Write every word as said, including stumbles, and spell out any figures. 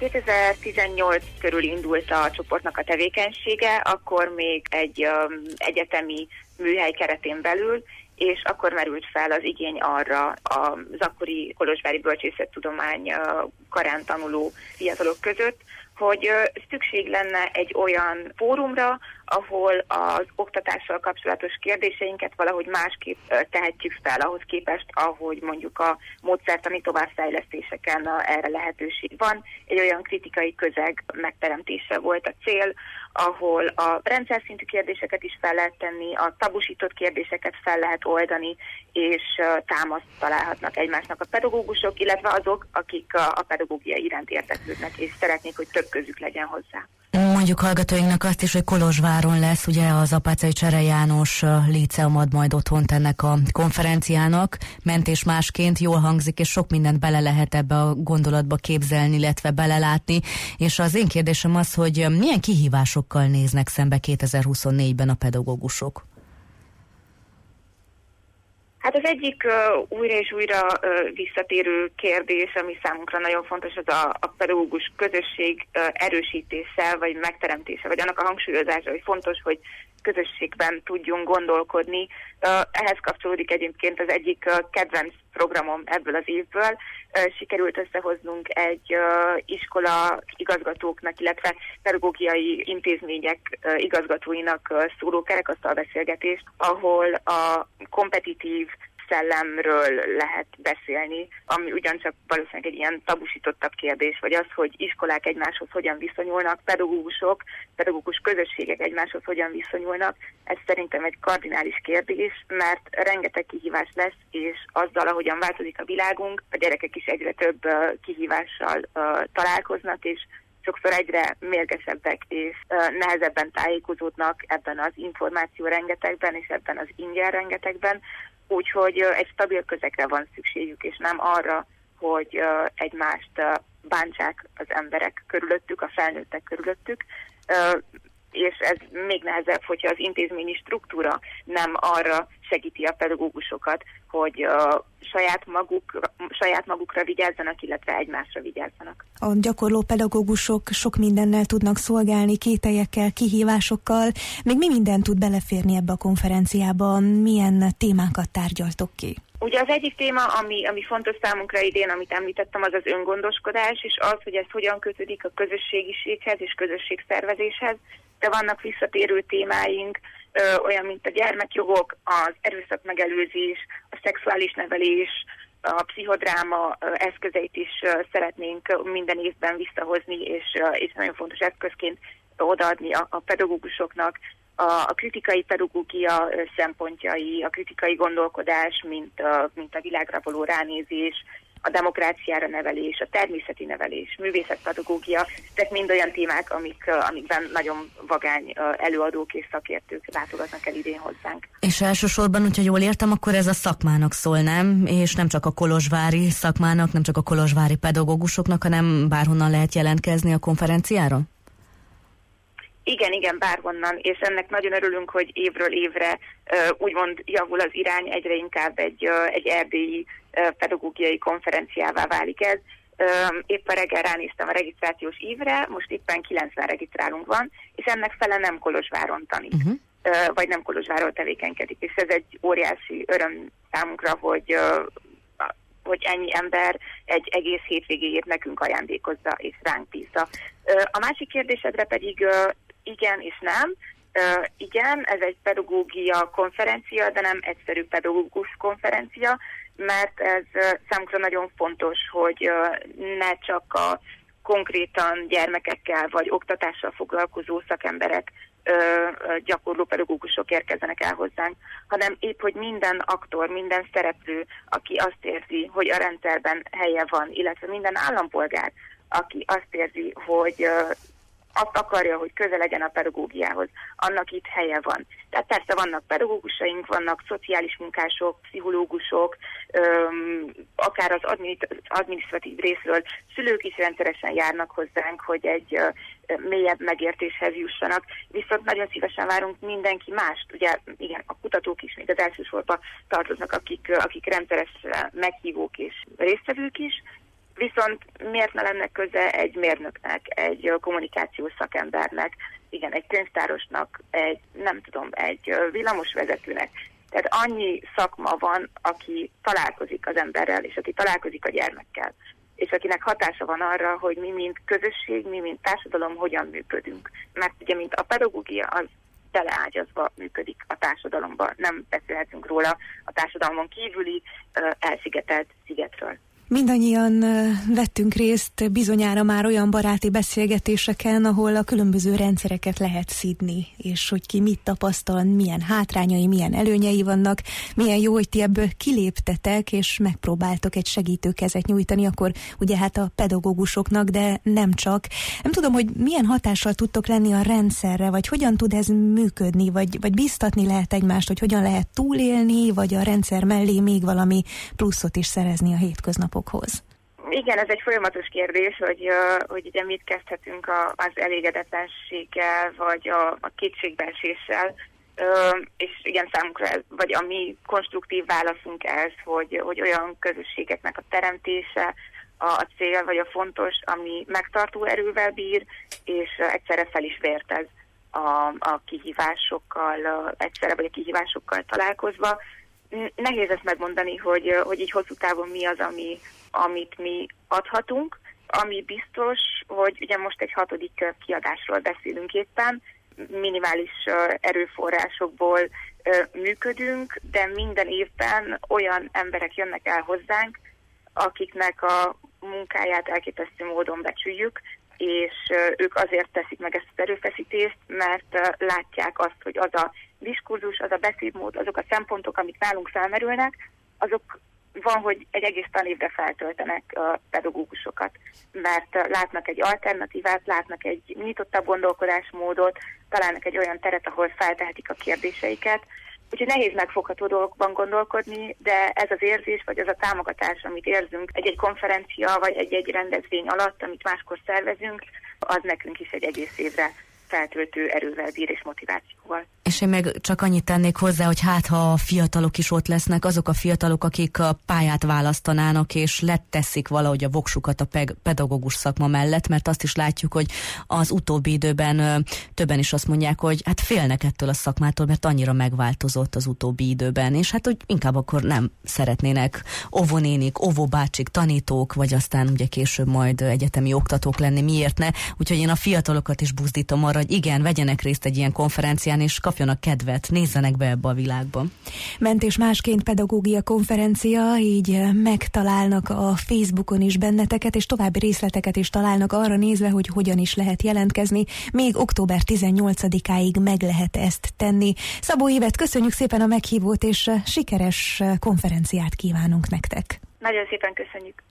kétezer-tizennyolc körül indult a csoportnak a tevékenysége, akkor még egy um, egyetemi műhely keretén belül, és akkor merült fel az igény arra az akkori kolozsvári bölcsészettudomány karán tanuló fiatalok között, hogy szükség lenne egy olyan fórumra, ahol az oktatással kapcsolatos kérdéseinket valahogy másképp tehetjük fel, ahhoz képest, ahogy mondjuk a módszertani továbbfejlesztéseken erre lehetőség van. Egy olyan kritikai közeg megteremtése volt a cél, ahol a rendszer szintű kérdéseket is fel lehet tenni, a tabusított kérdéseket fel lehet oldani, és támaszt találhatnak egymásnak a pedagógusok, illetve azok, akik a pedagógia iránt érdeklődnek, és szeretnék, hogy több közük legyen hozzá. Mondjuk hallgatóinknak azt is, hogy Kolozsváron lesz ugye az Apáczai Csere János Líceum ad majd otthont ennek a konferenciának. Mentés másként jól hangzik, és sok mindent bele lehet ebbe a gondolatba képzelni, illetve belelátni. És az én kérdésem az, hogy milyen kihívásokkal néznek szembe kétezer-huszonnégyben a pedagógusok? Hát az egyik uh, újra és újra uh, visszatérő kérdés, ami számunkra nagyon fontos, az a, a pedagógus közösség uh, erősítése, vagy megteremtése, vagy annak a hangsúlyozása, hogy fontos, hogy közösségben tudjunk gondolkodni. Uh, ehhez kapcsolódik egyébként az egyik uh, kedvenc programom ebből az évből. Uh, sikerült összehoznunk egy uh, iskola igazgatóknak, illetve pedagógiai intézmények uh, igazgatóinak uh, szóló kerekasztalbeszélgetést, ahol a kompetitív szellemről lehet beszélni, ami ugyancsak valószínűleg egy ilyen tabusítottabb kérdés, vagy az, hogy iskolák egymáshoz hogyan viszonyulnak, pedagógusok, pedagógus közösségek egymáshoz hogyan viszonyulnak. Ez szerintem egy kardinális kérdés, mert rengeteg kihívás lesz, és azzal, ahogyan változik a világunk, a gyerekek is egyre több uh, kihívással uh, találkoznak, és sokszor egyre mérgesebbek és uh, nehezebben tájékozódnak ebben az információ rengetegben, és ebben az ingyen rengetegben. Úgyhogy egy stabil közegre van szükségük, és nem arra, hogy egymást bántsák az emberek körülöttük, a felnőttek körülöttük, és ez még nehezebb, hogyha az intézményi struktúra nem arra segíti a pedagógusokat, hogy saját, maguk, saját magukra vigyázzanak, illetve egymásra vigyázzanak. A gyakorló pedagógusok sok mindennel tudnak szolgálni, kételyekkel, kihívásokkal. Még mi minden tud beleférni ebbe a konferenciába? Milyen témákat tárgyaltok ki? Ugye az egyik téma, ami, ami fontos számunkra idén, amit említettem, az az öngondoskodás, és az, hogy ez hogyan kötődik a közösségiséghez és közösségszervezéshez, de vannak visszatérő témáink, ö, olyan, mint a gyermekjogok, az erőszakmegelőzés, a szexuális nevelés, a pszichodráma ö, eszközeit is ö, szeretnénk minden évben visszahozni, és, ö, és nagyon fontos eszközként odaadni a, a pedagógusoknak. A, a kritikai pedagógia szempontjai, a kritikai gondolkodás, mint a, mint a világra való ránézés, a demokráciára nevelés, a természeti nevelés, művészetpedagógia, ezek mind olyan témák, amik, amikben nagyon vagány előadók és szakértők látogatnak el idén hozzánk. És elsősorban, hogyha jól értem, akkor ez a szakmának szól, nem? És nem csak a kolozsvári szakmának, nem csak a kolozsvári pedagógusoknak, hanem bárhonnan lehet jelentkezni a konferenciára? Igen, igen, bárhonnan, és ennek nagyon örülünk, hogy évről évre uh, úgymond javul az irány, egyre inkább egy, uh, egy erdélyi uh, pedagógiai konferenciává válik ez. Uh, éppen reggel ránéztem a regisztrációs évre, most éppen kilencven regisztrálunk van, és ennek fele nem Kolozsváron tanít, uh-huh. uh, vagy nem Kolozsváron tevékenykedik, és ez egy óriási öröm számunkra, hogy uh, hogy ennyi ember egy egész hétvégéjét nekünk ajándékozza és ránk bízza. Uh, a másik kérdésedre pedig uh, igen és nem. Uh, igen, ez egy pedagógia konferencia, de nem egyszerű pedagógus konferencia, mert ez uh, számunkra nagyon fontos, hogy uh, ne csak a konkrétan gyermekekkel vagy oktatással foglalkozó szakemberek, uh, gyakorló pedagógusok érkezzenek el hozzánk, hanem épp, hogy minden aktor, minden szereplő, aki azt érzi, hogy a rendszerben helye van, illetve minden állampolgár, aki azt érzi, hogy uh, azt akarja, hogy közel legyen a pedagógiához, annak itt helye van. Tehát persze vannak pedagógusaink, vannak szociális munkások, pszichológusok, öm, akár az adminisztratív részről szülők is rendszeresen járnak hozzánk, hogy egy ö, mélyebb megértéshez jussanak, viszont nagyon szívesen várunk mindenki mást. Ugye igen, a kutatók is még az elsősorban tartoznak, akik, akik rendszeres meghívók és résztvevők is, Viszont miért ne lenne köze egy mérnöknek, egy kommunikációs szakembernek, igen, egy könyvtárosnak, egy, nem tudom, egy villamosvezetőnek. Tehát annyi szakma van, aki találkozik az emberrel, és aki találkozik a gyermekkel, és akinek hatása van arra, hogy mi, mint közösség, mi, mint társadalom, hogyan működünk. Mert ugye, mint a pedagógia, az beleágyazva működik a társadalomban. Nem beszélhetünk róla a társadalmon kívüli elszigetelt szigetről. Mindannyian vettünk részt bizonyára már olyan baráti beszélgetéseken, ahol a különböző rendszereket lehet szidni, és hogy ki mit tapasztal, milyen hátrányai, milyen előnyei vannak, milyen jó, hogy ti ebből kiléptetek, és megpróbáltok egy segítőkezet nyújtani, akkor ugye hát a pedagógusoknak, de nem csak. Nem tudom, hogy milyen hatással tudtok lenni a rendszerre, vagy hogyan tud ez működni, vagy, vagy biztatni lehet egymást, hogy hogyan lehet túlélni, vagy a rendszer mellé még valami pluszot is szerezni a hétköznapokhoz. Igen, ez egy folyamatos kérdés, hogy, hogy ugye mit kezdhetünk a, az elégedetlenséggel, vagy a, a kétségbeeséssel, és igen, számunkra ez, vagy a mi konstruktív válaszunk ez, hogy, hogy olyan közösségeknek a teremtése a, a cél, vagy a fontos, ami megtartó erővel bír, és egyszerre fel is vértez a, a kihívásokkal, egyszerre vagy a kihívásokkal találkozva. Nehéz ezt megmondani, hogy, hogy így hosszú távon mi az, ami, amit mi adhatunk. Ami biztos, hogy ugye most egy hatodik kiadásról beszélünk éppen, minimális erőforrásokból működünk, de minden évben olyan emberek jönnek el hozzánk, akiknek a munkáját elképesztő módon becsüljük, és ők azért teszik meg ezt az erőfeszítést, mert látják azt, hogy az a diskurzus, az a beszédmód, azok a szempontok, amik nálunk felmerülnek, azok van, hogy egy egész tanévre feltöltenek a pedagógusokat, mert látnak egy alternatívát, látnak egy nyitottabb gondolkodásmódot, találnak egy olyan teret, ahol feltehetik a kérdéseiket. Úgyhogy nehéz megfogható dolgokban gondolkodni, de ez az érzés, vagy az a támogatás, amit érzünk egy-egy konferencia, vagy egy-egy rendezvény alatt, amit máskor szervezünk, az nekünk is egy egész évre feltöltő erővel bír és motivációval. És én meg csak annyit tennék hozzá, hogy hát ha a fiatalok is ott lesznek, azok a fiatalok, akik a pályát választanának, és leteszik valahogy a voksukat a pedagógus szakma mellett, mert azt is látjuk, hogy az utóbbi időben ö, többen is azt mondják, hogy hát félnek ettől a szakmától, mert annyira megváltozott az utóbbi időben, és hát hogy inkább akkor nem szeretnének óvónénik, óvóbácsik, tanítók, vagy aztán ugye később majd egyetemi oktatók lenni, miért ne? Úgyhogy én a fiatalokat is buzdítom arra, hogy igen, vegyenek részt egy ilyen konferencián, és kapjanak kedvet, nézzenek be ebbe a világba. Mentés másként pedagógia konferencia, így megtalálnak a Facebookon is benneteket, és további részleteket is találnak arra nézve, hogy hogyan is lehet jelentkezni. Még október tizennyolcadikáig meg lehet ezt tenni. Szabó Évet, köszönjük szépen a meghívót, és sikeres konferenciát kívánunk nektek. Nagyon szépen köszönjük.